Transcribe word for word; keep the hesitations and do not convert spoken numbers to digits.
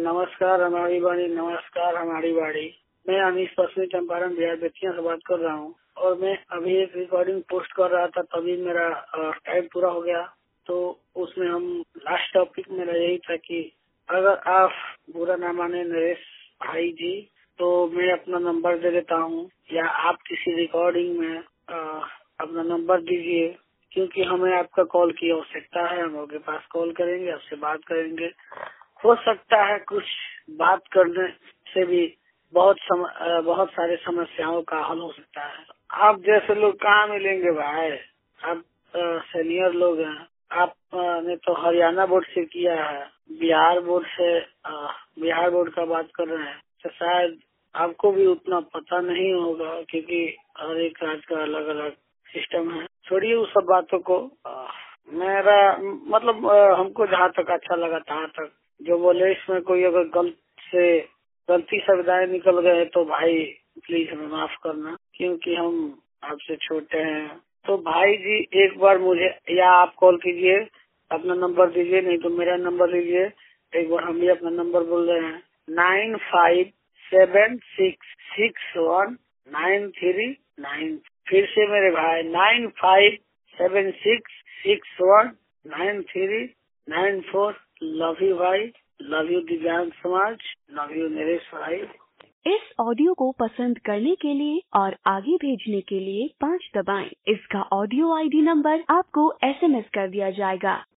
नमस्कार हमारी बाड़ी, नमस्कार हमारी बाड़ी। मैं अनीश पश्चिमी चंपारण बिहार बेतिया से बात कर रहा हूँ और मैं अभी एक रिकॉर्डिंग पोस्ट कर रहा था, तभी मेरा टाइम पूरा हो गया। तो उसमें हम लास्ट टॉपिक मेरा यही था कि अगर आप बुरा ना माने नरेश भाई जी, तो मैं अपना नंबर दे देता हूँ या आप किसी रिकॉर्डिंग में आ, अपना नंबर दीजिए, क्योंकि हमें आपका कॉल की आवश्यकता है। हम आपके पास कॉल करेंगे, आपसे बात करेंगे। हो सकता है कुछ बात करने से भी बहुत सम, बहुत सारे समस्याओं का हल हो सकता है। आप जैसे लोग कहाँ मिलेंगे भाई? आप सीनियर लोग हैं। आप ने तो हरियाणा बोर्ड से किया है, बिहार बोर्ड से आ, बिहार बोर्ड का बात कर रहे हैं, तो शायद आपको भी उतना पता नहीं होगा, क्योंकि हर एक राज्य का अलग अलग सिस्टम है। छोड़िए उस सब बातों को। आ, मेरा मतलब आ, हमको जहाँ तक अच्छा लगा तहाँ तक जो बोले, इसमें कोई अगर गलत से गलती शब्दाएं निकल गए तो भाई प्लीज हमें माफ करना, क्योंकि हम आपसे छोटे हैं। तो भाई जी एक बार मुझे या आप कॉल कीजिए, अपना नंबर दीजिए, नहीं तो मेरा नंबर लीजिए। एक बार हम भी अपना नंबर बोल रहे हैं, nine five seven six six one nine three nine. फिर से मेरे भाई, nine five seven six six one nine three nine four. Love you भाई, लव यू दिव्यांग समाज, लव यू नरेश भाई। इस ऑडियो को पसंद करने के लिए और आगे भेजने के लिए पाँच दबाएं। इसका ऑडियो आईडी नंबर आपको एसएमएस कर दिया जाएगा।